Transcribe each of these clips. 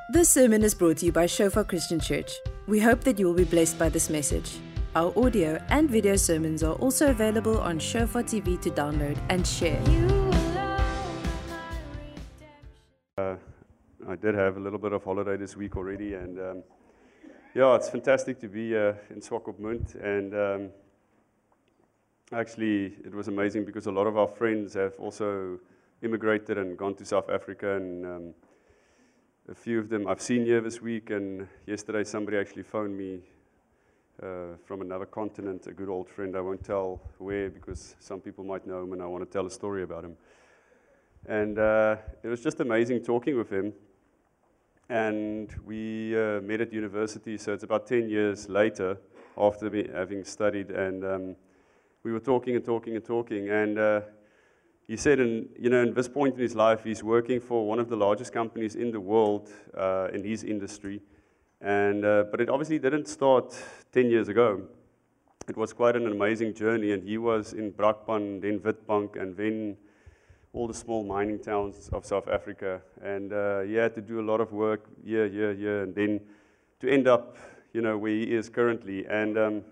This sermon is brought to you by Shofar Christian Church. We hope that you will be blessed by this message. Our audio and video sermons are also available on Shofar TV to download and share. I did have a little bit of holiday this week already, and yeah, it's fantastic to be in Swakopmund. And actually, it was amazing because a lot of our friends have also immigrated and gone to South Africa, and a few of them I've seen here this week. And yesterday, somebody actually phoned me from another continent, a good old friend. I won't tell where because some people might know him, and I want to tell a story about him. And it was just amazing talking with him. And we met at university, so it's about 10 years later after me having studied. And we were talking and talking and talking. And he said, in this point in his life, he's working for one of the largest companies in the world in his industry. And but it obviously didn't start 10 years ago. It was quite an amazing journey. And he was in Brakpan, then Witbank, and then all the small mining towns of South Africa, and he had to do a lot of work year, and then to end up, where he is currently. And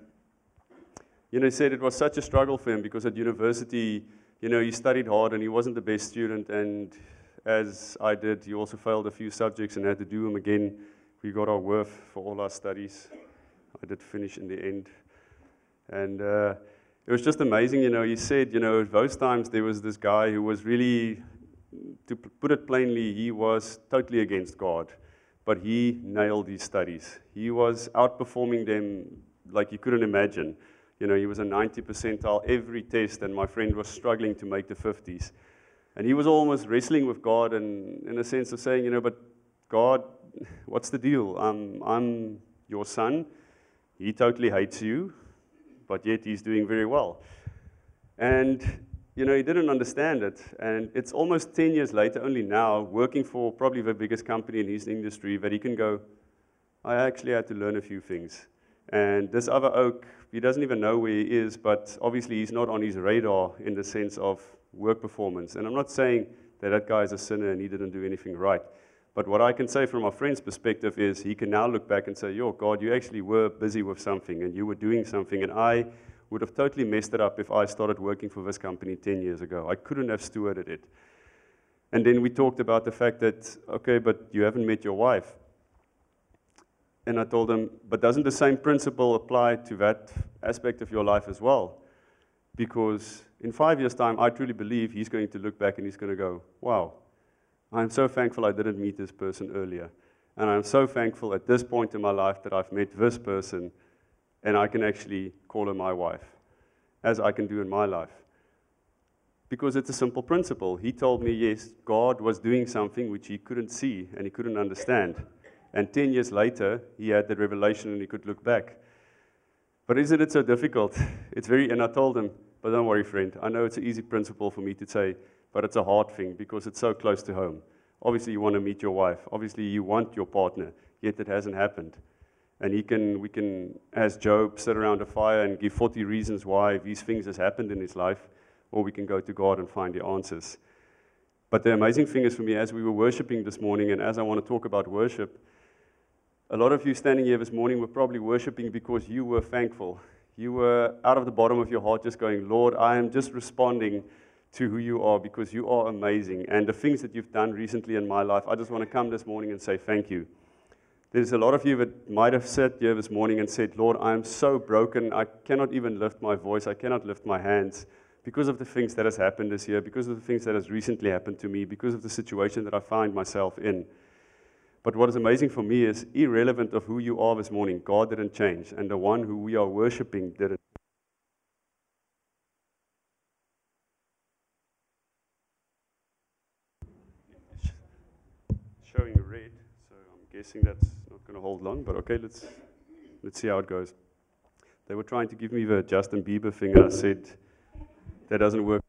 he said it was such a struggle for him because at university, he studied hard and he wasn't the best student, and as I did, he also failed a few subjects and had to do them again. We got our worth for all our studies. I did finish in the end, and it was just amazing, he said, those times there was this guy who was really, to put it plainly, he was totally against God, but he nailed his studies. He was outperforming them like you couldn't imagine. He was a 90 percentile every test, and my friend was struggling to make the 50s. And he was almost wrestling with God, and in a sense of saying, but God, what's the deal? I'm your son. He totally hates you. But yet he's doing very well. And, he didn't understand it. And it's almost 10 years later, only now, working for probably the biggest company in his industry, that he can go, I actually had to learn a few things. And this other oak, he doesn't even know where he is, but obviously he's not on his radar in the sense of work performance. And I'm not saying that that guy is a sinner and he didn't do anything right. But what I can say from a friend's perspective is he can now look back and say, God, you actually were busy with something and you were doing something, and I would have totally messed it up if I started working for this company 10 years ago. I couldn't have stewarded it. And then we talked about the fact that, okay, but you haven't met your wife. And I told him, but doesn't the same principle apply to that aspect of your life as well? Because in 5 years' time, I truly believe he's going to look back and he's going to go, wow, I'm so thankful I didn't meet this person earlier. And I'm so thankful at this point in my life that I've met this person and I can actually call her my wife, as I can do in my life. Because it's a simple principle. He told me, yes, God was doing something which he couldn't see and he couldn't understand. And 10 years later, he had the revelation and he could look back. But isn't it so difficult? And I told him, but don't worry, friend. I know it's an easy principle for me to say, but it's a hard thing because it's so close to home. Obviously, you want to meet your wife. Obviously, you want your partner, yet it hasn't happened. And we can, as Job, sit around a fire and give 40 reasons why these things has happened in his life, or we can go to God and find the answers. But the amazing thing is for me, as we were worshiping this morning, and as I want to talk about worship, a lot of you standing here this morning were probably worshiping because you were thankful. You were out of the bottom of your heart just going, Lord, I am just responding to who you are because you are amazing. And the things that you've done recently in my life, I just want to come this morning and say thank you. There's a lot of you that might have sat here this morning and said, Lord, I am so broken. I cannot even lift my voice. I cannot lift my hands because of the things that has happened this year, because of the things that has recently happened to me, because of the situation that I find myself in. But what is amazing for me is, irrelevant of who you are this morning, God didn't change, and the one who we are worshiping didn't. Showing red, so I'm guessing that's not going to hold long, but okay, let's see how it goes. They were trying to give me the Justin Bieber thing, and I said, that doesn't work.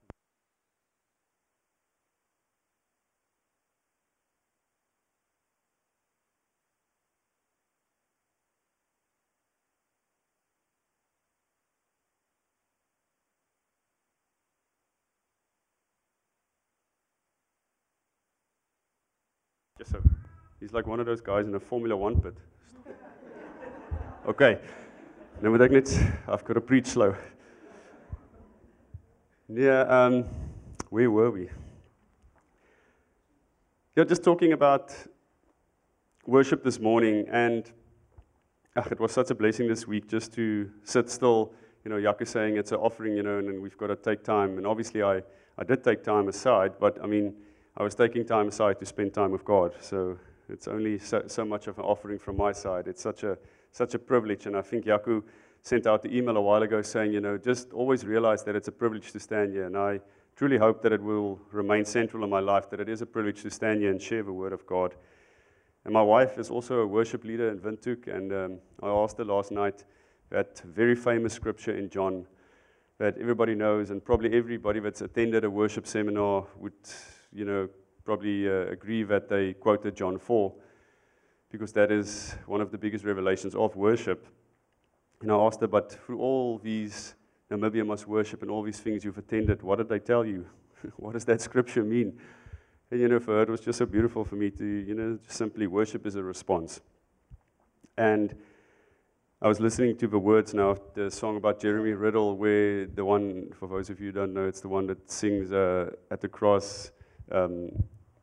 Just so. He's like one of those guys in a Formula One pit. Okay. Nou moet ek net, I've got to preach slow. Yeah, where were we? Yeah, just talking about worship this morning, and it was such a blessing this week just to sit still. You know, Jaco saying it's an offering, you know, and we've got to take time. And obviously I did take time aside, but I mean, I was taking time aside to spend time with God. So it's only so much of an offering from my side. It's such a privilege. And I think Jaco sent out the email a while ago saying, you know, just always realize that it's a privilege to stand here. And I truly hope that it will remain central in my life, that it is a privilege to stand here and share the word of God. And my wife is also a worship leader in Windhoek, and I asked her last night that very famous scripture in John that everybody knows, and probably everybody that's attended a worship seminar would, you know, probably agree that they quoted John 4, because that is one of the biggest revelations of worship. And I asked her, but through all these Namibia Must Worship and all these things you've attended, what did they tell you? What does that scripture mean? And, you know, for her, it was just so beautiful for me to, you know, just simply worship is a response. And I was listening to the words now of the song about Jeremy Riddle, where the one, for those of you who don't know, it's the one that sings at the cross, to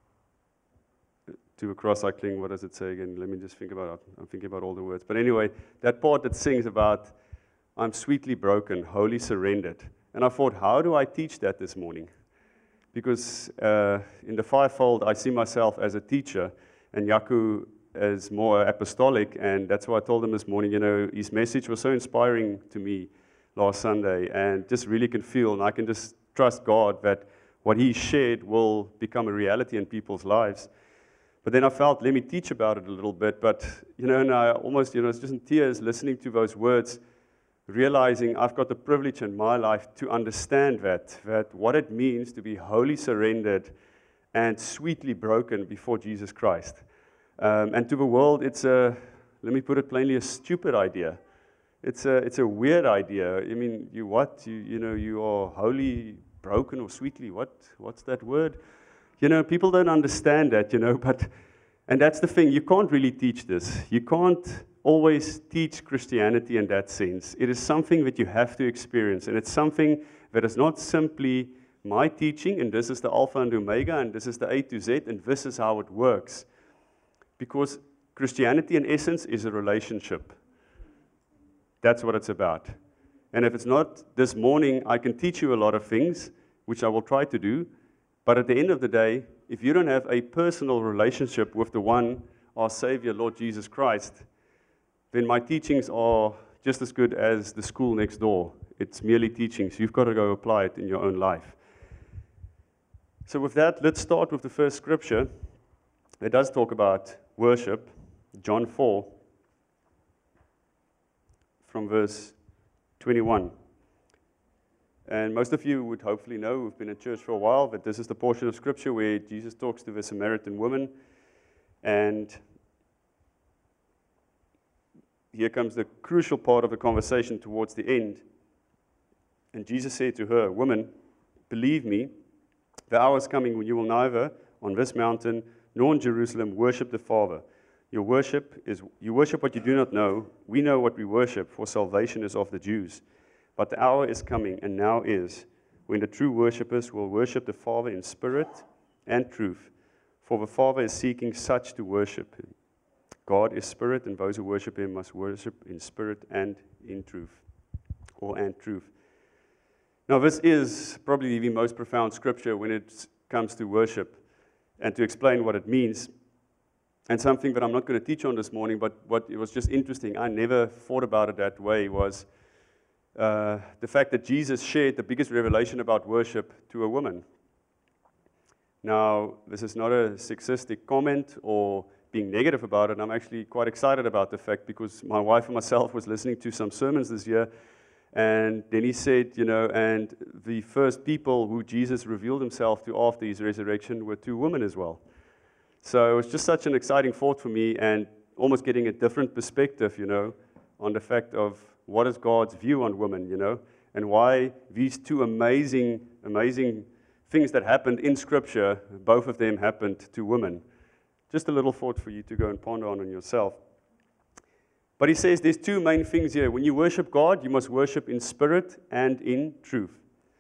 a cross I cling. What does it say again? Let me just think about it. I'm thinking about all the words. But anyway, that part that sings about, I'm sweetly broken, wholly surrendered. And I thought, how do I teach that this morning? Because in the fivefold, I see myself as a teacher, and Jaco as more apostolic, and that's why I told him this morning, you know, his message was so inspiring to me last Sunday, and just really can feel, and I can just trust God that what he shared will become a reality in people's lives. But then I felt, let me teach about it a little bit, but, you know, and I almost, you know, it's just in tears listening to those words, realizing I've got the privilege in my life to understand that what it means to be wholly surrendered and sweetly broken before Jesus Christ. And to the world, it's let me put it plainly, a stupid idea. It's a weird idea. I mean, you are wholly broken or sweetly, what's that word? You know, people don't understand that, you know, and that's the thing, you can't really teach this. You can't always teach Christianity in that sense. It is something that you have to experience, and it's something that is not simply my teaching, and this is the Alpha and Omega, and this is the A to Z, and this is how it works. Because Christianity, in essence, is a relationship. That's what it's about. And if it's not this morning, I can teach you a lot of things, which I will try to do, but at the end of the day, if you don't have a personal relationship with the one, our Savior, Lord Jesus Christ, then my teachings are just as good as the school next door. It's merely teaching, so you've got to go apply it in your own life. So with that, let's start with the first scripture. It does talk about worship, John 4, from verse 21. And most of you would hopefully know, who've been in church for a while, that this is the portion of Scripture where Jesus talks to the Samaritan woman. And here comes the crucial part of the conversation towards the end. And Jesus said to her, "Woman, believe me, the hour is coming when you will neither on this mountain nor in Jerusalem worship the Father. You worship what you do not know. We know what we worship, for salvation is of the Jews. But the hour is coming, and now is, when the true worshippers will worship the Father in spirit and truth. For the Father is seeking such to worship him. God is spirit, and those who worship him must worship in spirit and in truth." And truth. Now, this is probably the most profound scripture when it comes to worship and to explain what it means. And something that I'm not going to teach on this morning, but what it was just interesting, I never thought about it that way, was the fact that Jesus shared the biggest revelation about worship to a woman. Now, this is not a sexistic comment or being negative about it. I'm actually quite excited about the fact, because my wife and myself was listening to some sermons this year, and then he said, you know, and the first people who Jesus revealed himself to after his resurrection were two women as well. So it was just such an exciting thought for me, and almost getting a different perspective, you know, on the fact of what is God's view on women, you know, and why these two amazing things that happened in Scripture, both of them happened to women. Just a little thought for you to go and ponder on yourself. But he says there's two main things here. When you worship God, you must worship in spirit and in truth.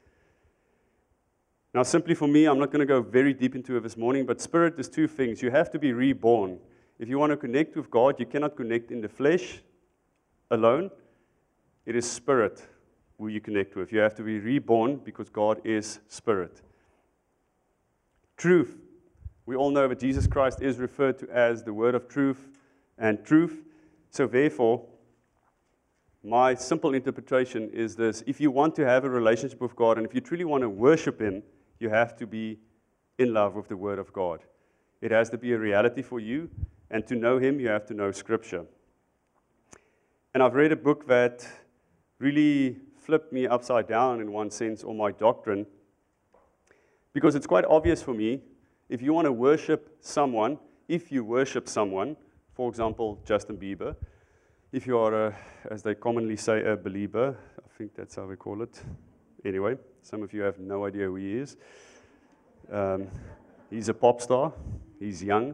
Now, simply for me, I'm not going to go very deep into it this morning, but spirit is two things. You have to be reborn. If you want to connect with God, you cannot connect in the flesh alone. It is spirit who you connect with. You have to be reborn because God is spirit. Truth. We all know that Jesus Christ is referred to as the word of truth and truth. So therefore, my simple interpretation is this. If you want to have a relationship with God, and if you truly want to worship Him, you have to be in love with the Word of God. It has to be a reality for you, and to know Him, you have to know Scripture. And I've read a book that really flipped me upside down in one sense, or my doctrine, because it's quite obvious for me, if you want to worship someone, for example, Justin Bieber, if you are, as they commonly say, a believer, I think that's how we call it. Anyway, some of you have no idea who he is. He's a pop star. He's young.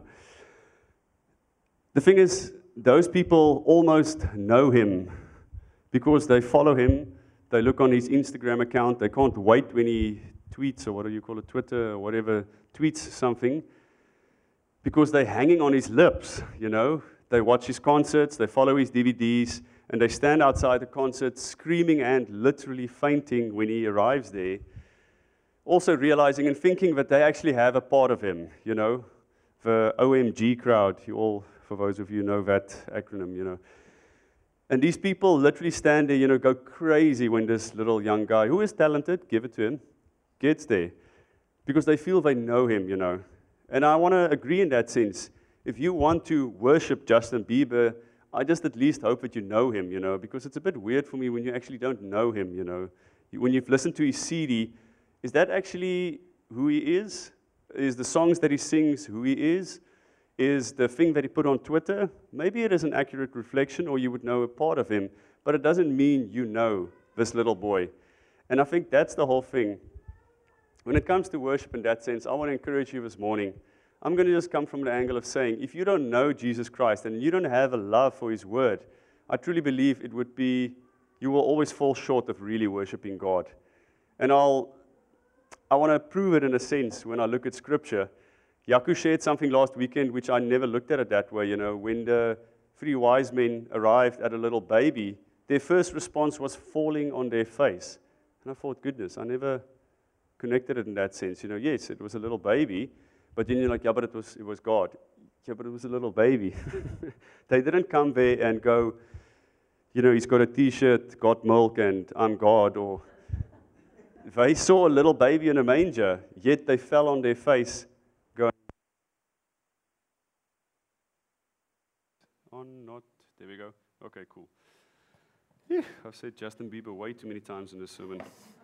The thing is, those people almost know him because they follow him. They look on his Instagram account. They can't wait when he tweets, or what do you call it, Twitter, or whatever, tweets something, because they're hanging on his lips, you know. They watch his concerts, they follow his DVDs, and they stand outside the concert screaming and literally fainting when he arrives there, also realizing and thinking that they actually have a part of him, you know, the OMG crowd. You all, for those of you know that acronym, you know. And these people literally stand there, you know, go crazy when this little young guy, who is talented, give it to him, gets there, because they feel they know him, you know. And I want to agree in that sense. If you want to worship Justin Bieber, I just at least hope that you know him, you know, because it's a bit weird for me when you actually don't know him, you know. When you've listened to his CD, is that actually who he is? Is the songs that he sings who he is? Is the thing that he put on Twitter? Maybe it is an accurate reflection, or you would know a part of him, but it doesn't mean you know this little boy. And I think that's the whole thing. When it comes to worship in that sense, I want to encourage you this morning. I'm going to just come from the angle of saying, if you don't know Jesus Christ and you don't have a love for His Word, I truly believe it would be, you will always fall short of really worshiping God. And I want to prove it in a sense when I look at Scripture. Yaku shared something last weekend which I never looked at it that way. You know, when the 3 wise men arrived at a little baby, their first response was falling on their face. And I thought, goodness, I never connected it in that sense. You know, yes, it was a little baby, but then you're like, yeah, but it was God. Yeah, but it was a little baby. They didn't come there and go, you know, he's got a T-shirt, got milk, and I'm God. Or they saw a little baby in a manger, yet they fell on their face, going, on, not, there we go. Okay, cool. Yeah, I've said Justin Bieber way too many times in this sermon.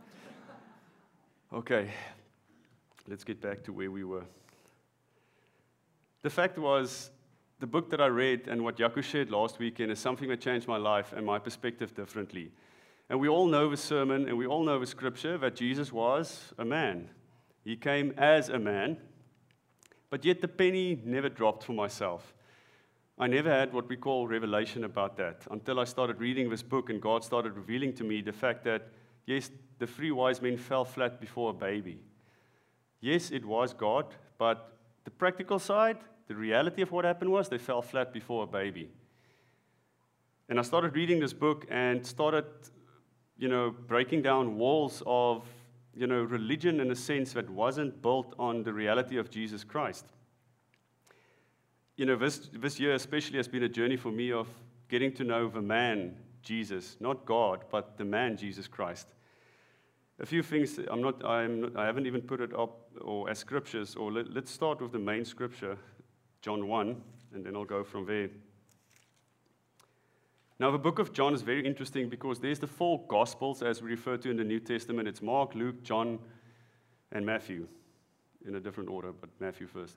Okay, let's get back to where we were. The fact was, the book that I read and what Yaku shared last weekend is something that changed my life and my perspective differently. And we all know the sermon and we all know the scripture that Jesus was a man. He came as a man, but yet the penny never dropped for myself. I never had what we call revelation about that until I started reading this book and God started revealing to me the fact that, yes, the 3 wise men fell flat before a baby. Yes, it was God, but the practical side, the reality of what happened was they fell flat before a baby. And I started reading this book and started, you know, breaking down walls of, you know, religion in a sense that wasn't built on the reality of Jesus Christ. You know, this year especially has been a journey for me of getting to know the man, Jesus, not God, but the man, Jesus Christ. A few things, I haven't even put it up or as scriptures, or let's start with the main scripture, John 1, and then I'll go from there. Now, the book of John is very interesting because there's the 4 Gospels, as we refer to in the New Testament. It's Mark, Luke, John, and Matthew, in a different order, but Matthew first.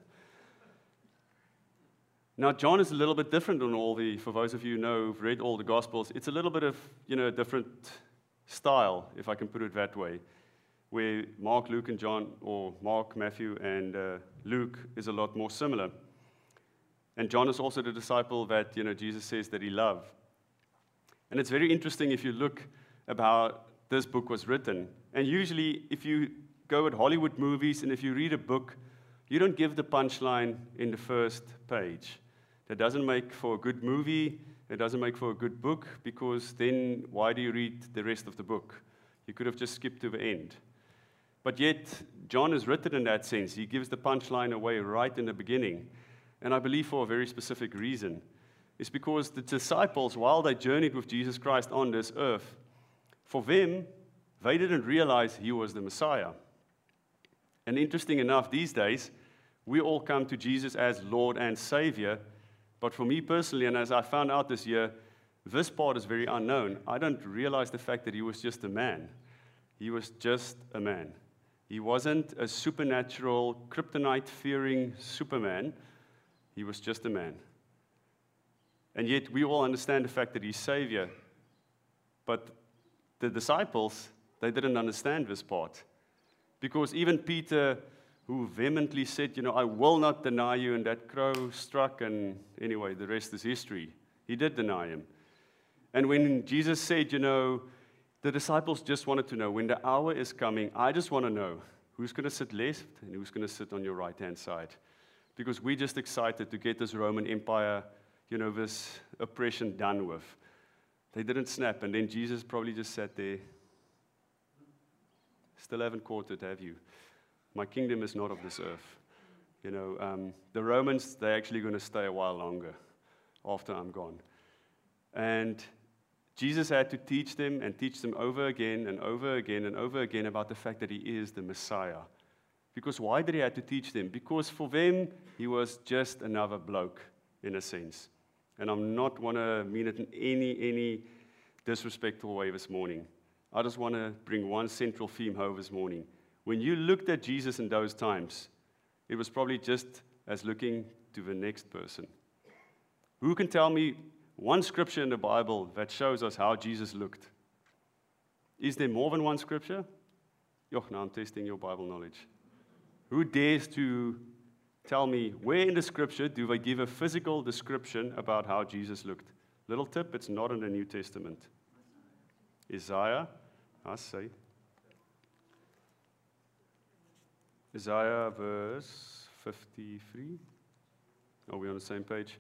Now, John is a little bit different than for those of you who know, who've read all the Gospels, it's a little bit of, you know, a different style, if I can put it that way, where Mark, Luke, and John, or Mark, Matthew, and Luke is a lot more similar. And John is also the disciple that, Jesus says that he loved. And it's very interesting if you look at how this book was written. And usually, if you go at Hollywood movies and if you read a book, you don't give the punchline in the first page. That doesn't make for a good movie. It doesn't make for a good book, because then why do you read the rest of the book? You could have just skipped to the end. But yet, John is written in that sense. He gives the punchline away right in the beginning. And I believe for a very specific reason. It's because the disciples, while they journeyed with Jesus Christ on this earth, for them, they didn't realize he was the Messiah. And interesting enough, these days, we all come to Jesus as Lord and Savior. But for me personally, and as I found out this year, this part is very unknown. I don't realize the fact that he was just a man. He was just a man. He wasn't a supernatural, kryptonite-fearing Superman. He was just a man. And yet we all understand the fact that he's Savior. But the disciples, they didn't understand this part. Because even Peter, who vehemently said, I will not deny you, and that crow struck, and anyway, the rest is history. He did deny him. And when Jesus said, the disciples just wanted to know, when the hour is coming, I just want to know who's going to sit left and who's going to sit on your right-hand side. Because we're just excited to get this Roman Empire, this oppression done with. They didn't snap, and then Jesus probably just sat there. Still haven't caught it, have you? My kingdom is not of this earth. The Romans, they're actually going to stay a while longer after I'm gone. And Jesus had to teach them over again and over again and over again about the fact that he is the Messiah. Because why did he have to teach them? Because for them, he was just another bloke, in a sense. And I'm not want to mean it in any disrespectful way this morning. I just want to bring one central theme home this morning. When you looked at Jesus in those times, it was probably just as looking to the next person. Who can tell me one scripture in the Bible that shows us how Jesus looked? Is there more than one scripture? Now I'm testing your Bible knowledge. Who dares to tell me where in the scripture do they give a physical description about how Jesus looked? Little tip, it's not in the New Testament. Isaiah, I say. Isaiah verse 53. Are we on the same page?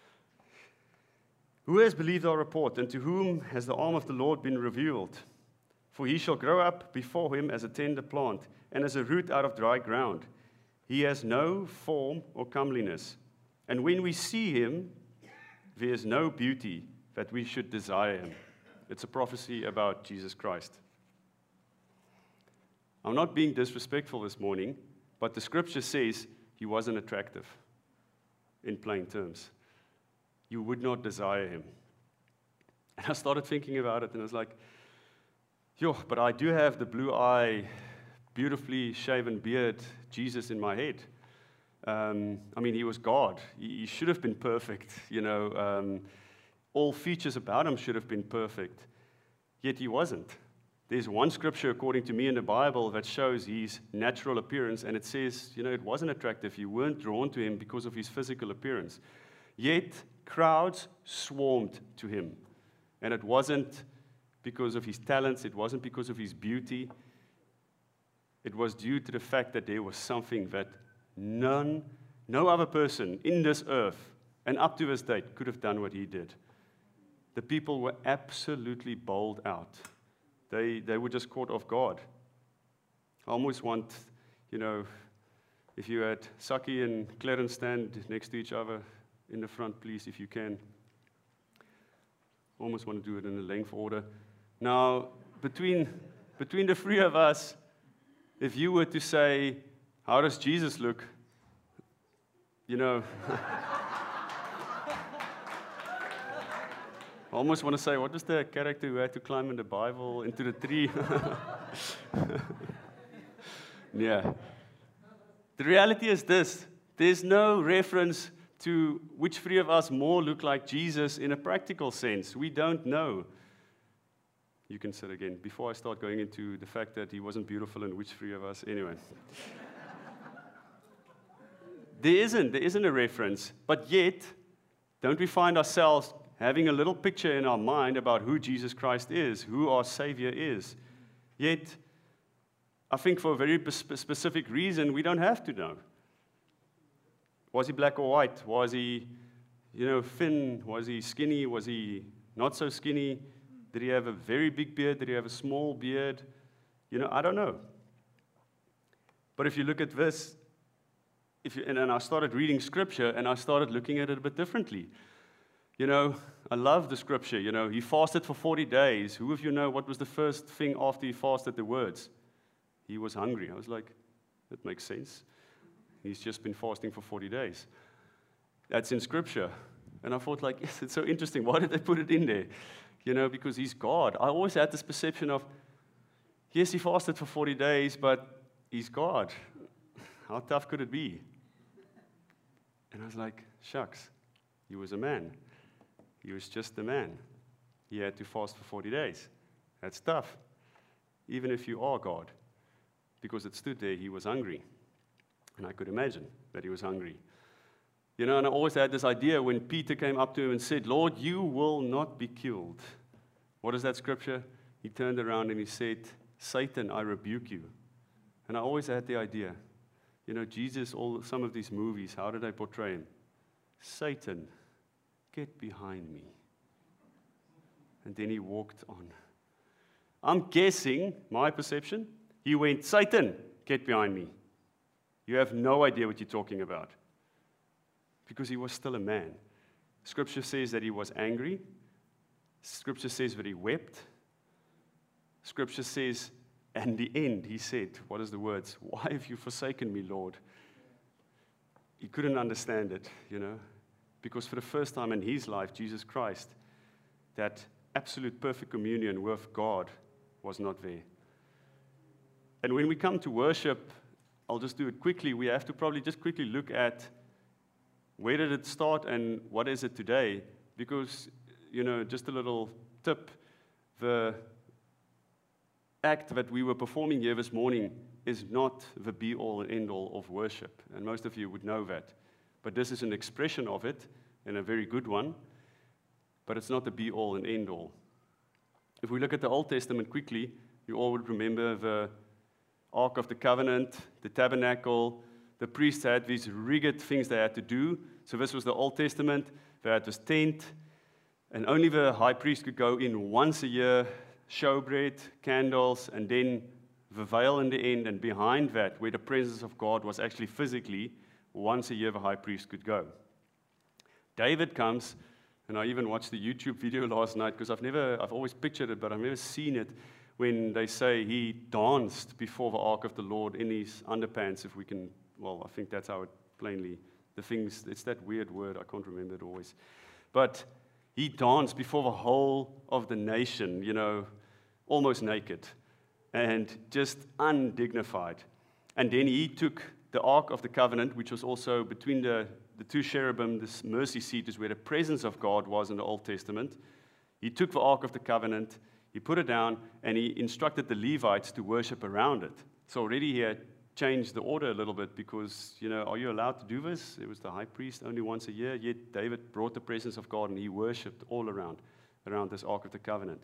Who has believed our report, and to whom has the arm of the Lord been revealed? For he shall grow up before him as a tender plant, and as a root out of dry ground. He has no form or comeliness. And when we see him, there is no beauty that we should desire him. It's a prophecy about Jesus Christ. I'm not being disrespectful this morning, but the scripture says he wasn't attractive, in plain terms. You would not desire him. And I started thinking about it, and I was like, but I do have the blue eye, beautifully shaven beard Jesus in my head. He was God. He should have been perfect, all features about him should have been perfect. Yet he wasn't. There's one scripture, according to me, in the Bible that shows his natural appearance, and it says, it wasn't attractive. You weren't drawn to him because of his physical appearance. Yet, crowds swarmed to him. And it wasn't because of his talents. It wasn't because of his beauty. It was due to the fact that there was something that no other person in this earth, and up to this date, could have done what he did. The people were absolutely bowled out. They were just caught off guard. I almost want, if you had Saki and Clarence stand next to each other in the front, please, if you can. Almost want to do it in a length order. Now, between the three of us, if you were to say, how does Jesus look? I almost want to say, what was the character who had to climb in the Bible into the tree? Yeah. The reality is this. There's no reference to which three of us more look like Jesus in a practical sense. We don't know. You can sit again. Before I start going into the fact that he wasn't beautiful and which three of us, anyway. There isn't a reference, but yet, don't we find ourselves having a little picture in our mind about who Jesus Christ is, who our Savior is? Yet, I think for a very specific reason, we don't have to know. Was he black or white? Was he, thin? Was he skinny? Was he not so skinny? Did he have a very big beard? Did he have a small beard? I don't know. But if you look at this, and I started reading Scripture, and I started looking at it a bit differently. I love the Scripture. He fasted for 40 days. Who of you know what was the first thing after he fasted? The words. He was hungry. I was like, that makes sense. He's just been fasting for 40 days. That's in Scripture. And I thought, yes, it's so interesting. Why did they put it in there? Because he's God. I always had this perception of, yes, he fasted for 40 days, but he's God. How tough could it be? And I was like, shucks, he was a man. He was just a man. He had to fast for 40 days. That's tough, even if you are God. Because it stood there, he was hungry. And I could imagine that he was hungry. And I always had this idea when Peter came up to him and said, Lord, you will not be killed. What is that scripture? He turned around and he said, Satan, I rebuke you. And I always had the idea, Jesus, some of these movies, how did they portray him? Satan, get behind me. And then he walked on. I'm guessing, my perception, he went, Satan, get behind me. You have no idea what you're talking about. Because he was still a man. Scripture says that he was angry. Scripture says that he wept. Scripture says, and the end, he said, what is the words? Why have you forsaken me, Lord? He couldn't understand it, because for the first time in his life, Jesus Christ, that absolute perfect communion with God was not there. And when we come to worship, I'll just do it quickly. We have to probably just quickly look at where did it start and what is it today? Because, just a little tip, the act that we were performing here this morning is not the be-all and end-all of worship, and most of you would know that. But this is an expression of it, and a very good one, but it's not the be-all and end-all. If we look at the Old Testament quickly, you all would remember the Ark of the Covenant, the tabernacle. The priests had these rigid things they had to do. So this was the Old Testament. They had this tent, and only the high priest could go in once a year, showbread, candles, and then the veil in the end, and behind that, where the presence of God was actually physically, once a year the high priest could go. David comes, and I even watched the YouTube video last night, because I've always pictured it, but I've never seen it, when they say he danced before the ark of the Lord in his underpants, if we can, I think that's how it plainly, it's that weird word, I can't remember it always. But he danced before the whole of the nation, almost naked and just undignified. And then he took the Ark of the Covenant, which was also between the two cherubim. This mercy seat is where the presence of God was in the Old Testament. He took the Ark of the Covenant, he put it down, and he instructed the Levites to worship around it. So already he had changed the order a little bit because, are you allowed to do this? It was the high priest only once a year, yet David brought the presence of God and he worshipped all around this Ark of the Covenant.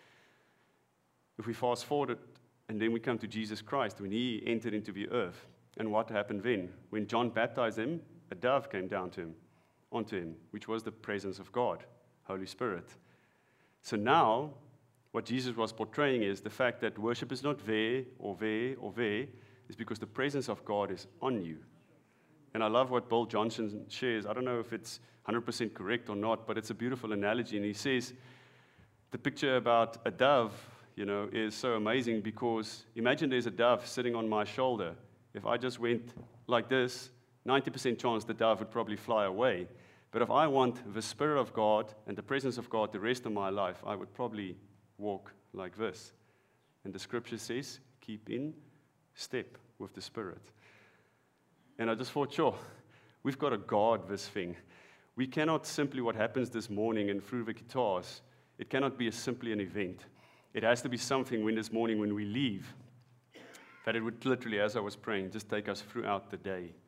If we fast forward and then we come to Jesus Christ when he entered into the earth, and what happened then? When John baptized him, a dove came down onto him, which was the presence of God, Holy Spirit. So now, what Jesus was portraying is the fact that worship is not there or there or there, is because the presence of God is on you. And I love what Bill Johnson shares. I don't know if it's 100% correct or not, but it's a beautiful analogy. And he says the picture about a dove, is so amazing because imagine there's a dove sitting on my shoulder. If I just went like this, 90% chance the dove would probably fly away. But if I want the Spirit of God and the presence of God the rest of my life, I would probably walk like this. And the scripture says, keep in step with the Spirit. And I just thought, sure, we've got to guard this thing. We cannot simply, what happens this morning and through the guitars, it cannot be simply an event. It has to be something when this morning when we leave, that it would literally, as I was praying, just take us throughout the day.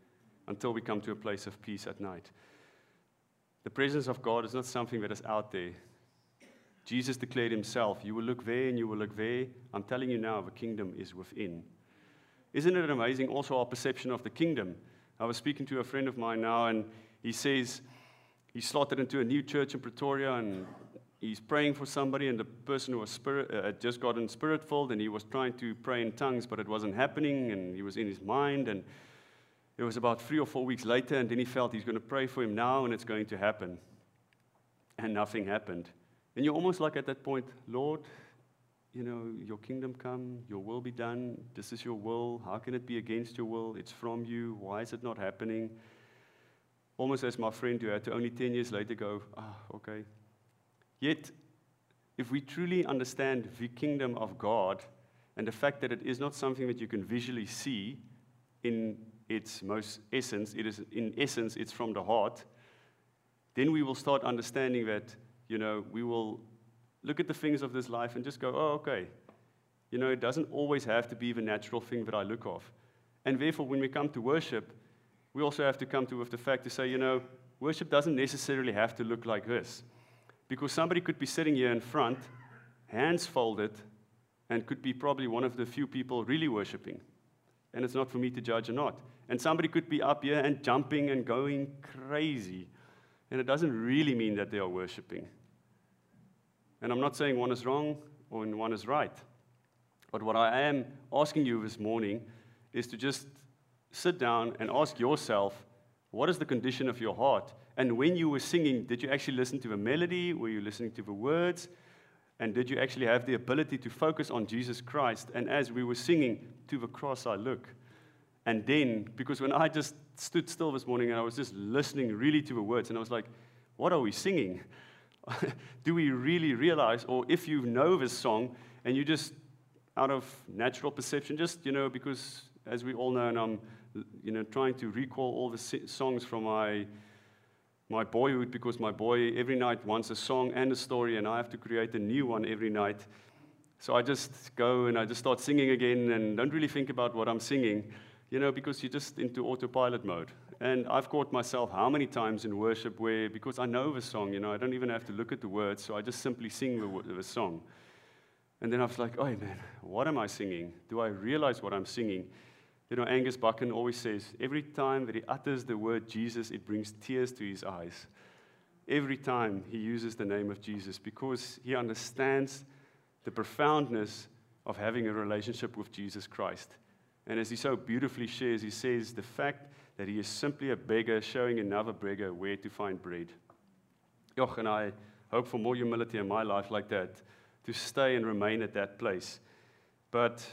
until we come to a place of peace at night. The presence of God is not something that is out there. Jesus declared himself, you will look there and you will look there. I'm telling you now, the kingdom is within. Isn't it amazing also our perception of the kingdom? I was speaking to a friend of mine now, and he says he slotted into a new church in Pretoria, and he's praying for somebody, and the person who was had just gotten spirit-filled, and he was trying to pray in tongues, but it wasn't happening, and he was in his mind, and it was about 3 or 4 weeks later, and then he felt he's going to pray for him now, and it's going to happen. And nothing happened. And you're almost like at that point, Lord, your kingdom come, your will be done, this is your will, how can it be against your will, it's from you, why is it not happening? Almost as my friend who had to only 10 years later go, okay. Yet, if we truly understand the kingdom of God, and the fact that it is not something that you can visually see in its most essence, it's from the heart, then we will start understanding that we will look at the things of this life and just go, okay. It doesn't always have to be the natural thing that I look of. And therefore, when we come to worship, we also have to come to with the fact to say, worship doesn't necessarily have to look like this. Because somebody could be sitting here in front, hands folded, and could be probably one of the few people really worshiping. And it's not for me to judge or not. And somebody could be up here and jumping and going crazy. And it doesn't really mean that they are worshiping. And I'm not saying one is wrong or one is right. But what I am asking you this morning is to just sit down and ask yourself, what is the condition of your heart? And when you were singing, did you actually listen to the melody? Were you listening to the words? And did you actually have the ability to focus on Jesus Christ? And as we were singing, to the cross I look. And then, because when I just stood still this morning and I was just listening really to the words, and I was like, what are we singing? Do we really realize, or if you know this song, and you just, out of natural perception, just, because as we all know, and I'm, trying to recall all the songs from my boyhood, because my boy every night wants a song and a story, and I have to create a new one every night. So I just go and I just start singing again and don't really think about what I'm singing, because you're just into autopilot mode. And I've caught myself how many times in worship where, because I know the song, I don't even have to look at the words, so I just simply sing the song. And then I was like, oh man, what am I singing? Do I realize what I'm singing? Angus Buchan always says, every time that he utters the word Jesus, it brings tears to his eyes. Every time he uses the name of Jesus, because he understands the profoundness of having a relationship with Jesus Christ. And as he so beautifully shares, he says, the fact that he is simply a beggar showing another beggar where to find bread. And I hope for more humility in my life like that, to stay and remain at that place. But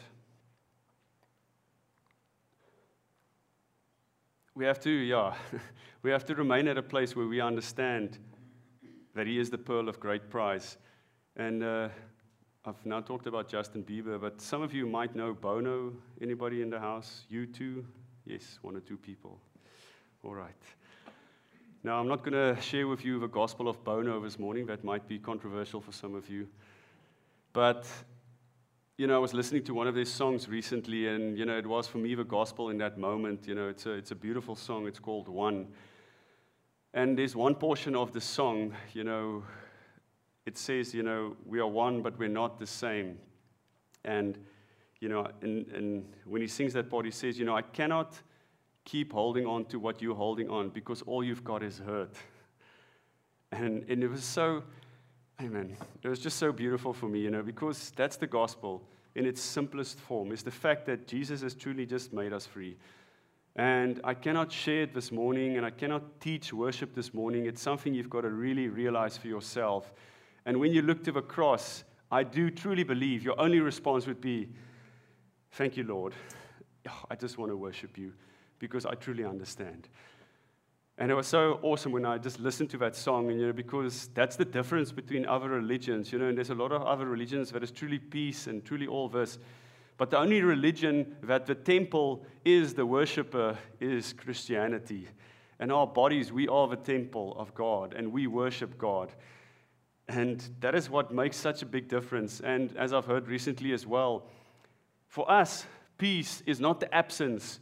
we have to, we have to remain at a place where we understand that he is the pearl of great price. And I've now talked about Justin Bieber, but some of you might know Bono. Anybody in the house? You too? Yes, 1 or 2 people. All right. Now, I'm not going to share with you the gospel of Bono this morning. That might be controversial for some of you. But, I was listening to one of their songs recently, and, it was for me the gospel in that moment. It's a beautiful song. It's called One. And there's one portion of the song, it says, we are one, but we're not the same. And, and when he sings that part, he says, I cannot keep holding on to what you're holding on because all you've got is hurt. And it was so, amen, it was just so beautiful for me, because that's the gospel in its simplest form, is the fact that Jesus has truly just made us free. And I cannot share it this morning, and I cannot teach worship this morning. It's something you've got to really realize for yourself. And when you look to the cross, I do truly believe your only response would be, thank you, Lord. I just want to worship you because I truly understand. And it was so awesome when I just listened to that song, and because that's the difference between other religions, and there's a lot of other religions that is truly peace and truly all this. But the only religion that the temple is the worshiper is Christianity. And our bodies, we are the temple of God, and we worship God. And that is what makes such a big difference. And as I've heard recently as well, for us, peace is not the absence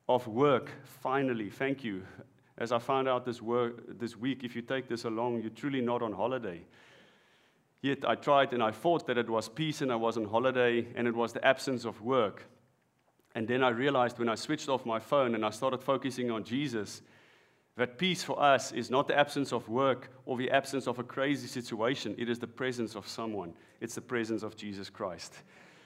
of work, finally, thank you. As I found out this week, if you take this along, you're truly not on holiday. Yet I tried and I thought that it was peace and I was on holiday and it was the absence of work. And then I realized when I switched off my phone and I started focusing on Jesus, that peace for us is not the absence of work or the absence of a crazy situation. It is the presence of someone. It's the presence of Jesus Christ.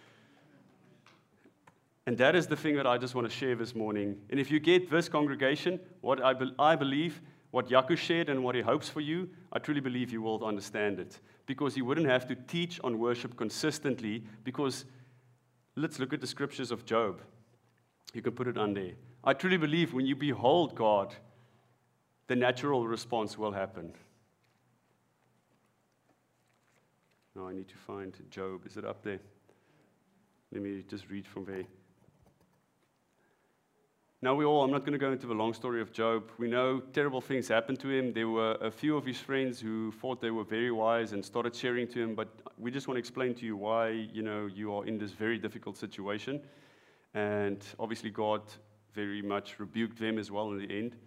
And that is the thing that I just want to share this morning. And if you get this congregation, what I believe, what Jaco shared and what he hopes for you, I truly believe you will understand it. Because he wouldn't have to teach on worship consistently, because let's look at the scriptures of Job. You can put it on there. I truly believe when you behold God, the natural response will happen. Now I need to find Job. Is it up there? Let me just read from there. Now I'm not going to go into the long story of Job. We know terrible things happened to him. There were a few of his friends who thought they were very wise and started sharing to him, but we just want to explain to you why, you are in this very difficult situation. And obviously God very much rebuked them as well in the end.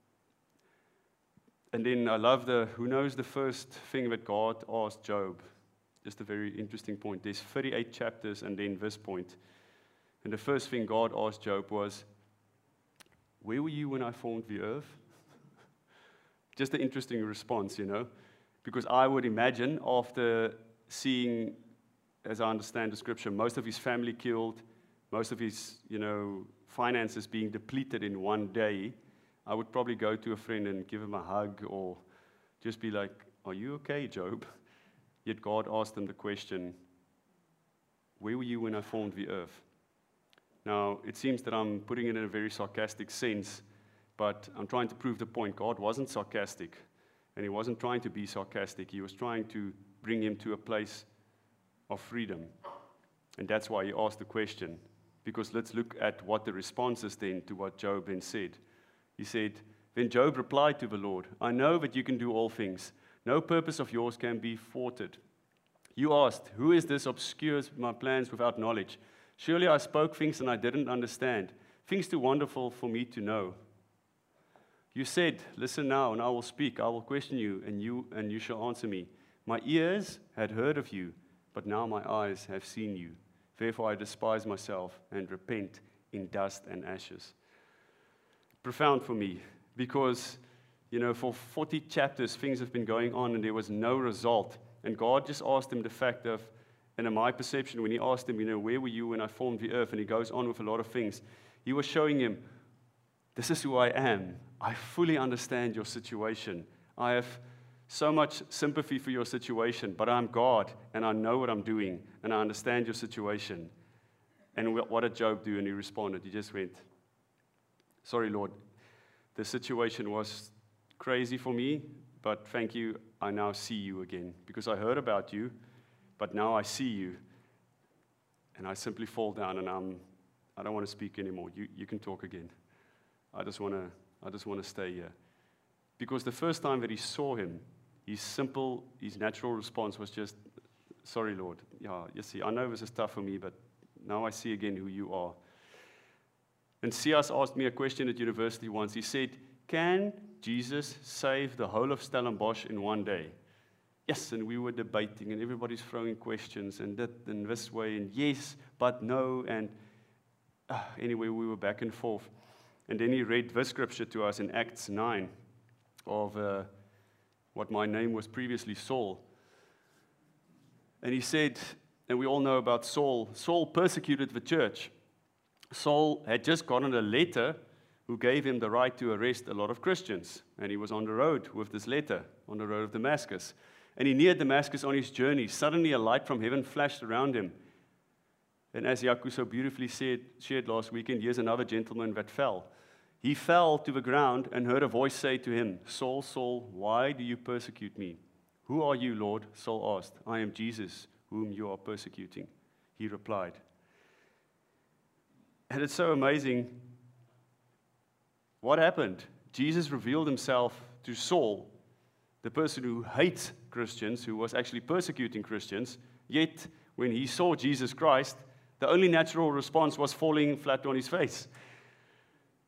And then I love who knows the first thing that God asked Job? Just a very interesting point. There's 38 chapters and then this point. And the first thing God asked Job was, where were you when I formed the earth? Just an interesting response, because I would imagine after seeing, as I understand the scripture, most of his family killed, most of his, finances being depleted in one day, I would probably go to a friend and give him a hug or just be like, are you okay, Job? Yet God asked him the question, where were you when I formed the earth? Now, it seems that I'm putting it in a very sarcastic sense, but I'm trying to prove the point. God wasn't sarcastic, and he wasn't trying to be sarcastic. He was trying to bring him to a place of freedom. And that's why he asked the question, because let's look at what the response is then to what Job then said. He said, then Job replied to the Lord, I know that you can do all things. No purpose of yours can be thwarted. You asked, who is this obscures my plans without knowledge? Surely I spoke things and I didn't understand, things too wonderful for me to know. You said, listen now, and I will speak. I will question you, and you shall answer me. My ears had heard of you, but now my eyes have seen you. Therefore I despise myself and repent in dust and ashes. Profound for me, because, for 40 chapters, things have been going on, and there was no result. And God just asked him the fact of, and in my perception, when he asked him, where were you when I formed the earth? And he goes on with a lot of things. He was showing him, this is who I am. I fully understand your situation. I have so much sympathy for your situation, but I'm God, and I know what I'm doing, and I understand your situation. And what did Job do? And he responded. He just went, sorry, Lord, the situation was crazy for me, but thank you, I now see you again. Because I heard about you, but now I see you, and I simply fall down, and I don't want to speak anymore. You can talk again. I just want to stay here. Because the first time that he saw him, his natural response was just, sorry, Lord. Yeah, you see, I know this is tough for me, but now I see again who you are. And C.S. asked me a question at university once. He said, can Jesus save the whole of Stellenbosch in one day? Yes, and we were debating, and everybody's throwing questions, and that, and this way, and yes, but no, and anyway, we were back and forth. And then he read this scripture to us in Acts 9 of what my name was previously Saul. And he said, and we all know about Saul, Saul persecuted the church. Saul had just gotten a letter who gave him the right to arrest a lot of Christians, and he was on the road with this letter, on the road of Damascus. And he neared Damascus on his journey. Suddenly a light from heaven flashed around him. And as Jaco so beautifully shared last weekend, here's another gentleman that fell. He fell to the ground and heard a voice say to him, Saul, Saul, why do you persecute me? Who are you, Lord? Saul asked. I am Jesus, whom you are persecuting. He replied. And it's so amazing. What happened? Jesus revealed himself to Saul, the person who hates Christians, who was actually persecuting Christians, yet when he saw Jesus Christ, the only natural response was falling flat on his face.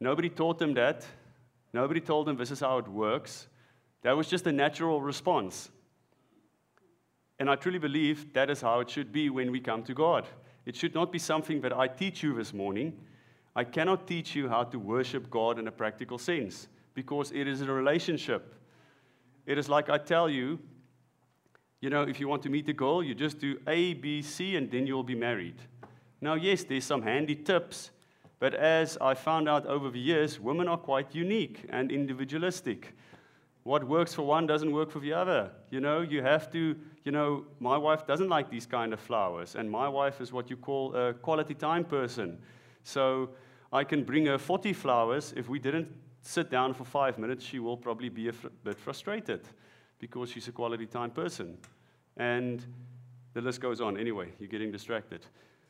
Nobody taught them that. Nobody told them this is how it works. That was just a natural response. And I truly believe that is how it should be when we come to God. It should not be something that I teach you this morning. I cannot teach you how to worship God in a practical sense, because it is a relationship. It is like I tell you, if you want to meet a girl, you just do A, B, C, and then you'll be married. Now, yes, there's some handy tips, but as I found out over the years, women are quite unique and individualistic. What works for one doesn't work for the other. You have to, my wife doesn't like these kind of flowers, and my wife is what you call a quality time person. So I can bring her 40 flowers. If we didn't sit down for 5 minutes, she will probably be a bit frustrated because she's a quality time person. And the list goes on. Anyway, you're getting distracted.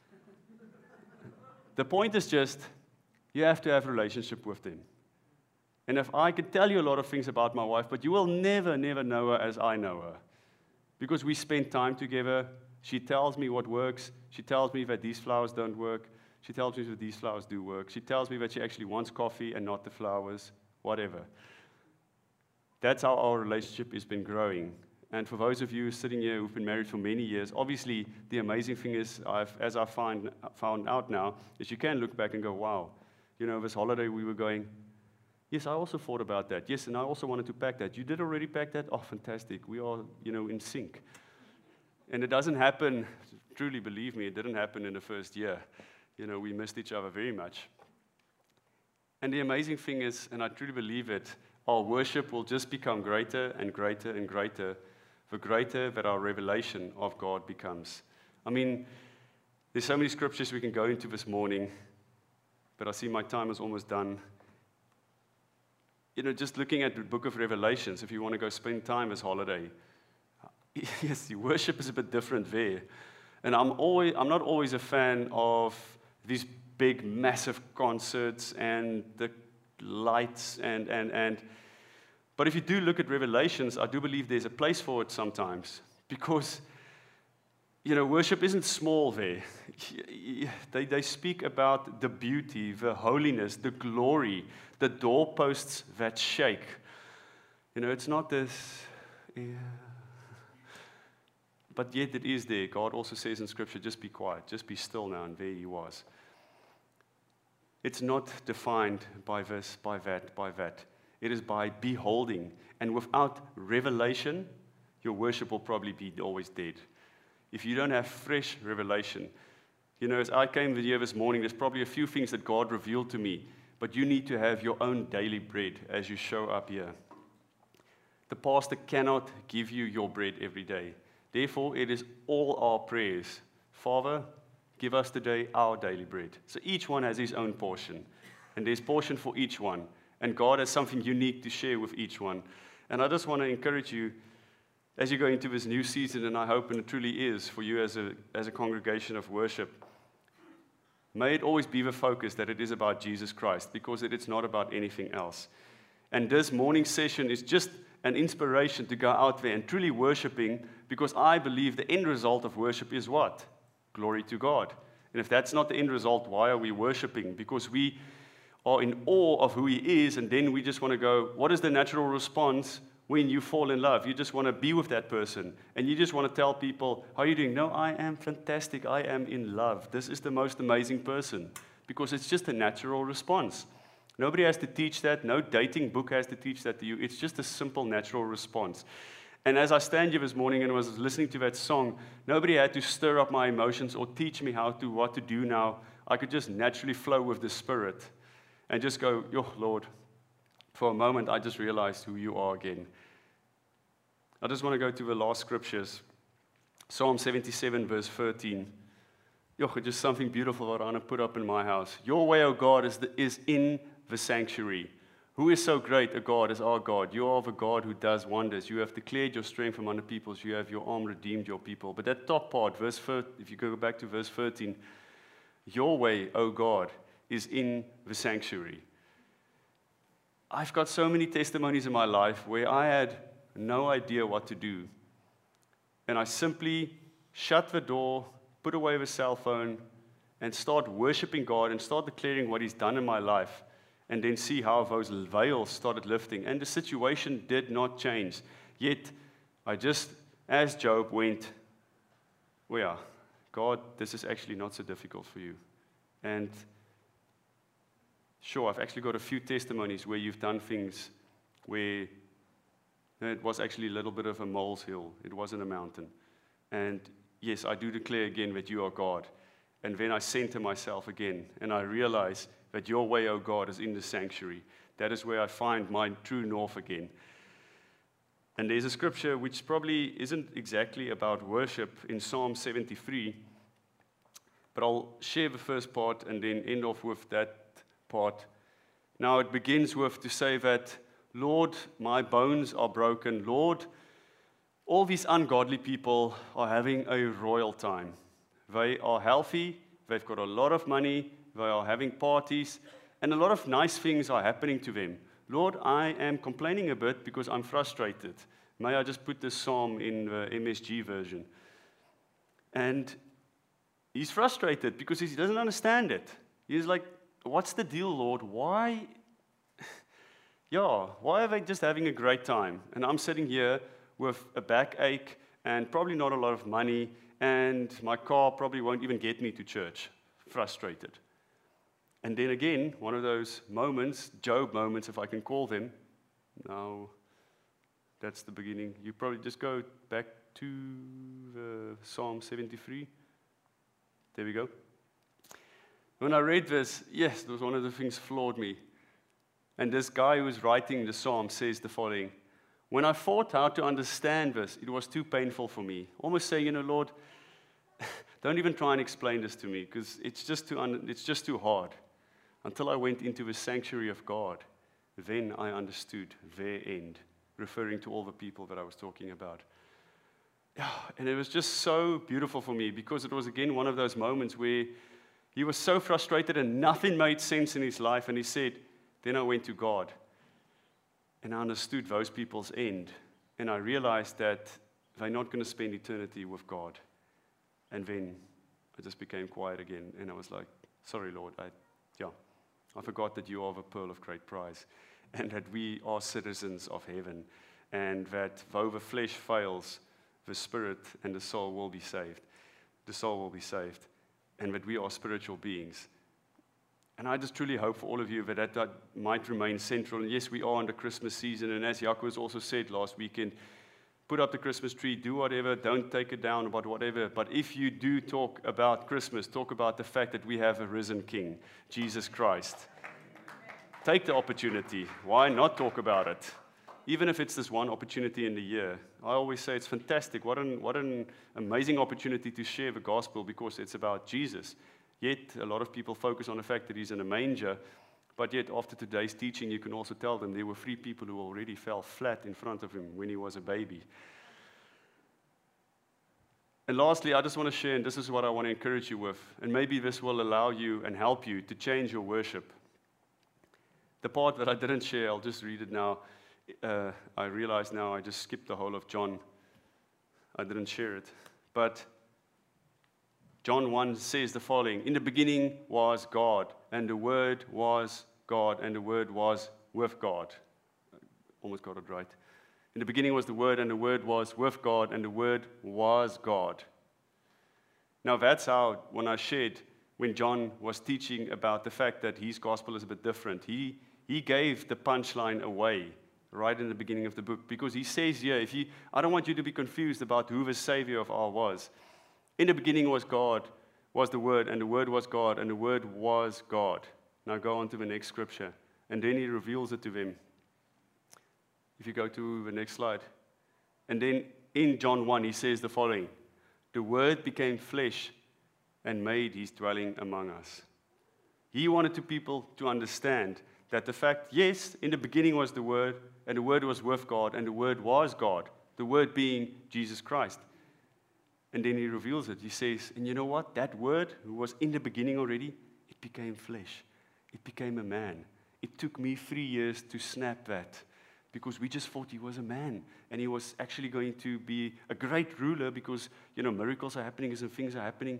The point is just, you have to have a relationship with them. And if I could tell you a lot of things about my wife, but you will never, never know her as I know her. Because we spend time together. She tells me what works. She tells me that these flowers don't work. She tells me that these flowers do work. She tells me that she actually wants coffee and not the flowers, whatever. That's how our relationship has been growing. And for those of you sitting here who've been married for many years, obviously the amazing thing is, as I found out now, is you can look back and go, wow, this holiday we were going, yes, I also thought about that. Yes, and I also wanted to pack that. You did already pack that? Oh, fantastic. We are, in sync. And it doesn't happen, truly believe me, it didn't happen in the first year. We missed each other very much. And the amazing thing is, and I truly believe it, our worship will just become greater and greater and greater, the greater that our revelation of God becomes. I mean, there's so many scriptures we can go into this morning, but I see my time is almost done. Just looking at the book of Revelations, if you want to go spend time this holiday, yes, the worship is a bit different there. And I'm not always a fan of these big, massive concerts and the lights but if you do look at Revelations, I do believe there's a place for it sometimes, because worship isn't small there. They speak about the beauty, the holiness, the glory, the doorposts that shake. It's not this, but yet it is there. God also says in Scripture, just be quiet, just be still now, and there he was. It's not defined by this, by that, by that. It is by beholding. And without revelation, your worship will probably be always dead. If you don't have fresh revelation, as I came here this morning, there's probably a few things that God revealed to me, but you need to have your own daily bread as you show up here. The pastor cannot give you your bread every day. Therefore, it is all our prayers. Father, give us today our daily bread. So each one has his own portion, and there's portion for each one. And God has something unique to share with each one. And I just want to encourage you, as you go into this new season, and I hope and it truly is for you as a congregation of worship, may it always be the focus that it is about Jesus Christ, because it is not about anything else. And this morning session is just an inspiration to go out there and truly worshiping, because I believe the end result of worship is what? Glory to God. And if that's not the end result, why are we worshiping? Because we are in awe of who he is, and then we just want to go, what is the natural response when you fall in love? You just want to be with that person, and you just want to tell people, how are you doing? No, I am fantastic. I am in love. This is the most amazing person, because it's just a natural response. Nobody has to teach that. No dating book has to teach that to you. It's just a simple, natural response. And as I stand here this morning and was listening to that song, nobody had to stir up my emotions or teach me what to do now. I could just naturally flow with the Spirit and just go, "Yo, Lord," for a moment, I just realized who you are again. I just want to go to the last scriptures. Psalm 77, verse 13. Yo, just something beautiful that I want to put up in my house. Your way, O God, is in the sanctuary. Who is so great a God as our God? You are the God who does wonders. You have declared your strength among the peoples. You have your arm redeemed your people. But that top part, if you go back to verse 13, your way, O God, is in the sanctuary. I've got so many testimonies in my life where I had no idea what to do. And I simply shut the door, put away the cell phone, and start worshiping God and start declaring what he's done in my life. and then see how those veils started lifting. And the situation did not change. Yet, I just, as Job went, well, yeah, God, this is actually not so difficult for you. And sure, I've actually got a few testimonies where you've done things where it was actually a little bit of a molehill. It wasn't a mountain. And yes, I do declare again that you are God. And then I center myself again, and I realize that your way, O God, is in the sanctuary. That is where I find my true north again. And there's a scripture which probably isn't exactly about worship in Psalm 73, but I'll share the first part and then end off with that part. Now it begins with to say that, Lord, my bones are broken. Lord, all these ungodly people are having a royal time. They are healthy, they've got a lot of money, they are having parties, and a lot of nice things are happening to them. Lord, I am complaining a bit because I'm frustrated. May I just put this psalm in the MSG version? And he's frustrated because he doesn't understand it. He's like, what's the deal, Lord? Why are they just having a great time? And I'm sitting here with a backache and probably not a lot of money, and my car probably won't even get me to church. Frustrated. And then again, one of those moments, Job moments, if I can call them. Now, that's the beginning. You probably just go back to Psalm 73. There we go. When I read this, yes, it was one of the things floored me. And this guy who was writing the psalm says the following: when I thought how to understand this, it was too painful for me. Almost saying, Lord, don't even try and explain this to me, because it's just too hard. Until I went into the sanctuary of God, then I understood their end, referring to all the people that I was talking about. And it was just so beautiful for me, because it was again one of those moments where he was so frustrated and nothing made sense in his life, and he said, then I went to God, and I understood those people's end, and I realized that they're not going to spend eternity with God. And then I just became quiet again, and I was like, sorry, Lord, I forgot that you are the pearl of great price, and that we are citizens of heaven, and that though the flesh fails, the spirit and the soul will be saved. The soul will be saved, and that we are spiritual beings. And I just truly hope for all of you that might remain central. And yes, we are in the Christmas season, and as Jaco has also said last weekend, put up the Christmas tree, do whatever, don't take it down about whatever. But if you do talk about Christmas, talk about the fact that we have a risen King, Jesus Christ. Take the opportunity. Why not talk about it? Even if it's this one opportunity in the year. I always say it's fantastic. What an amazing opportunity to share the gospel, because it's about Jesus. Yet, a lot of people focus on the fact that he's in a manger, but yet after today's teaching, you can also tell them there were 3 people who already fell flat in front of him when he was a baby. And lastly, I just want to share, and this is what I want to encourage you with, and maybe this will allow you and help you to change your worship. The part that I didn't share, I'll just read it now. I realize now I just skipped the whole of John. I didn't share it. But John 1 says the following: in the beginning was God, and the Word was God, and the Word was with God. Almost got it right. In the beginning was the Word, and the Word was with God, and the Word was God. Now that's how, when I shared, when John was teaching about the fact that his gospel is a bit different, he gave the punchline away right in the beginning of the book, because he says here, I don't want you to be confused about who the Savior of all was. In the beginning was God, was the Word, and the Word was God, and the Word was God. Now go on to the next scripture, and then he reveals it to them. If you go to the next slide. And then in John 1, he says the following: the Word became flesh and made his dwelling among us. He wanted people to understand that the fact, yes, in the beginning was the Word, and the Word was with God, and the Word was God, the Word being Jesus Christ. And then he reveals it. He says, and you know what? That Word, who was in the beginning already, it became flesh. It became a man. It took me 3 years to snap that, because we just thought he was a man, and he was actually going to be a great ruler because, miracles are happening and things are happening.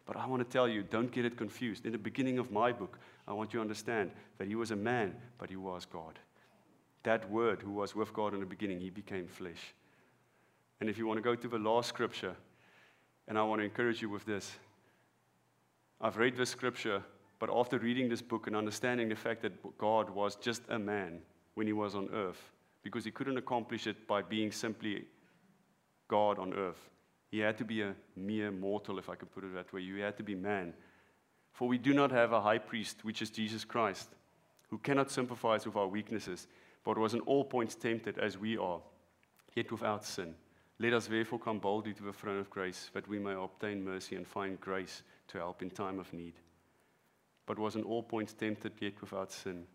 But I want to tell you, don't get it confused. In the beginning of my book, I want you to understand that he was a man, but he was God. That Word who was with God in the beginning, he became flesh. And if you want to go to the last scripture, and I want to encourage you with this. I've read this scripture, but after reading this book and understanding the fact that God was just a man when he was on earth, because he couldn't accomplish it by being simply God on earth. He had to be a mere mortal, if I can put it that way. He had to be man. For we do not have a high priest, which is Jesus Christ, who cannot sympathize with our weaknesses, but was in all points tempted as we are, yet without sin. Let us therefore come boldly to the throne of grace, that we may obtain mercy and find grace to help in time of need. But was in all points tempted, yet without sin.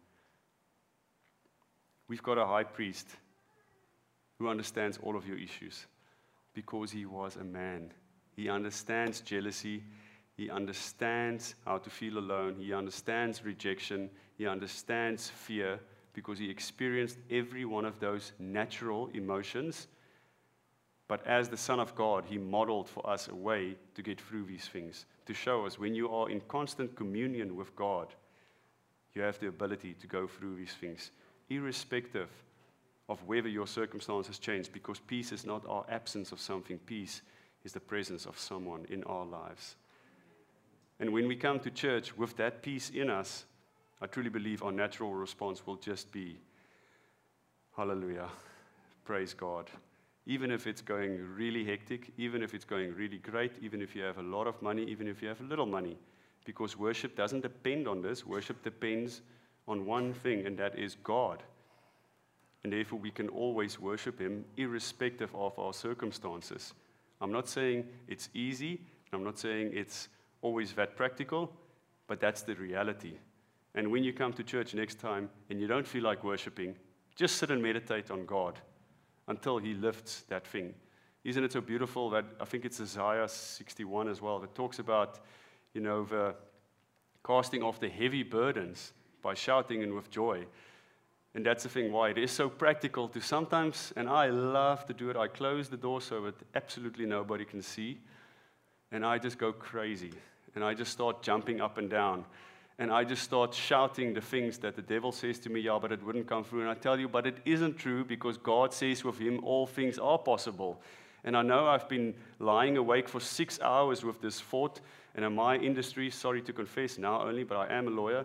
We've got a high priest who understands all of your issues because he was a man. He understands jealousy. He understands how to feel alone. He understands rejection. He understands fear because he experienced every one of those natural emotions. But as the Son of God, he modeled for us a way to get through these things, to show us when you are in constant communion with God, you have the ability to go through these things, irrespective of whether your circumstances change, because peace is not our absence of something. Peace is the presence of someone in our lives. And when we come to church with that peace in us, I truly believe our natural response will just be, hallelujah, praise God. Even if it's going really hectic, even if it's going really great, even if you have a lot of money, even if you have a little money. Because worship doesn't depend on this. Worship depends on one thing, and that is God. And therefore, we can always worship him irrespective of our circumstances. I'm not saying it's easy. I'm not saying it's always that practical, but that's the reality. And when you come to church next time and you don't feel like worshiping, just sit and meditate on God until he lifts that thing. Isn't it so beautiful that, I think it's Isaiah 61 as well, that talks about, the casting off the heavy burdens by shouting and with joy. And that's the thing why it is so practical to sometimes, and I love to do it, I close the door so that absolutely nobody can see, and I just go crazy, and I just start jumping up and down. And I just start shouting the things that the devil says to me, yeah, but it wouldn't come through. And I tell you, but it isn't true because God says with him all things are possible. And I know I've been lying awake for 6 hours with this thought. And in my industry, sorry to confess now only, but I am a lawyer.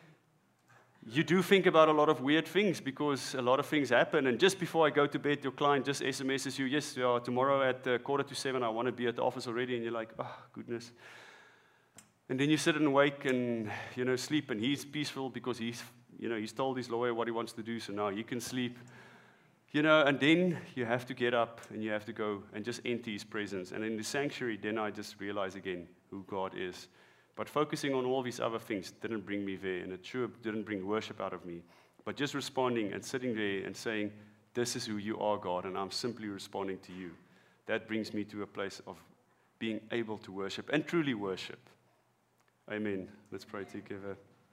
You do think about a lot of weird things because a lot of things happen. And just before I go to bed, your client just SMSes you, yes, tomorrow at 6:45, I want to be at the office already. And you're like, oh, goodness. And then you sit and wake and, sleep, and he's peaceful because he's told his lawyer what he wants to do, so now he can sleep. And then you have to get up and you have to go and just enter his presence. And in the sanctuary, then I just realize again who God is. But focusing on all these other things didn't bring me there, and it sure didn't bring worship out of me. But just responding and sitting there and saying, this is who you are, God, and I'm simply responding to you. That brings me to a place of being able to worship and truly worship. Amen. Let's pray together.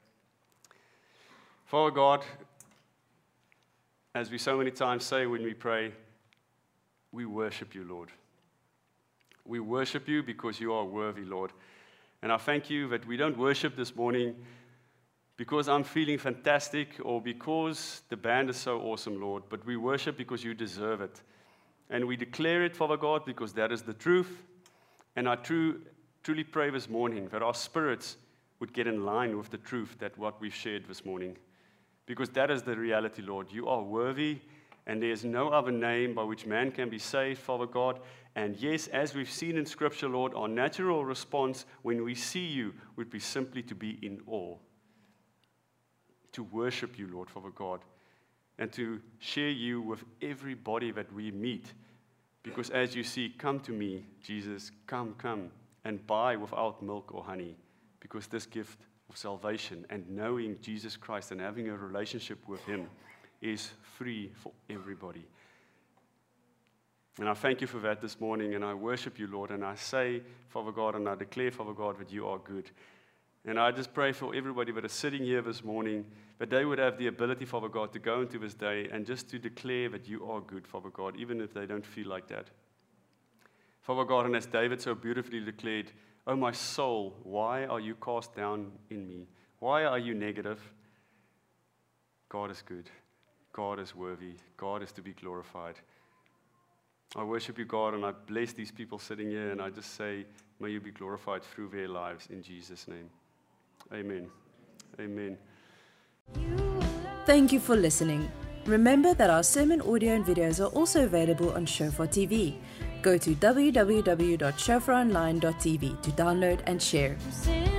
Father God, as we so many times say when we pray, we worship you, Lord. We worship you because you are worthy, Lord. And I thank you that we don't worship this morning because I'm feeling fantastic or because the band is so awesome, Lord, but we worship because you deserve it. And we declare it, Father God, because that is the truth. And I truly pray this morning that our spirits would get in line with the truth that what we've shared this morning. Because that is the reality, Lord. You are worthy, and there is no other name by which man can be saved, Father God. And yes, as we've seen in Scripture, Lord, our natural response when we see you would be simply to be in awe. To worship you, Lord, Father God. And to share you with everybody that we meet. Because as you see, come to me, Jesus, come, and buy without milk or honey. Because this gift of salvation and knowing Jesus Christ and having a relationship with him is free for everybody. And I thank you for that this morning, and I worship you, Lord, and I say, Father God, and I declare, Father God, that you are good. And I just pray for everybody that is sitting here this morning, that they would have the ability, Father God, to go into this day and just to declare that you are good, Father God, even if they don't feel like that. Father God, and as David so beautifully declared, O my soul, why are you cast down in me? Why are you negative? God is good. God is worthy. God is to be glorified. I worship you, God, and I bless these people sitting here, and I just say, may you be glorified through their lives in Jesus' name. Amen. Amen. Thank you for listening. Remember that our sermon audio and videos are also available on Shofar TV. Go to www.shofaronline.tv to download and share.